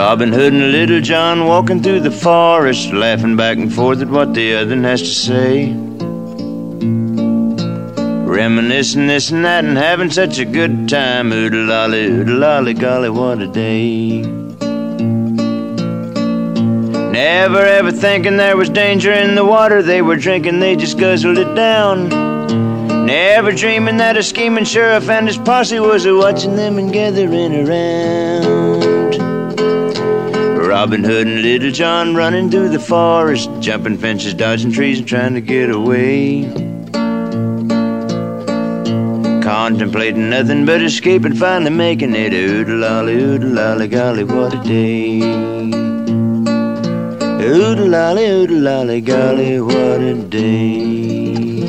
Robin Hood and Little John walking through the forest, laughing back and forth at what the other has to say. Reminiscing this and that and having such a good time. Oodle-lolly, golly, what a day. Never ever thinking there was danger in the water they were drinking, they just guzzled it down. Never dreaming that a scheming sheriff and his posse was a-watching them and gathering around. Robin Hood and Little John running through the forest, jumping fences, dodging trees and trying to get away. Contemplating nothing but escape and finally making it. Oodle-lolly, golly, what a day. Oodle-lolly, golly, what a day.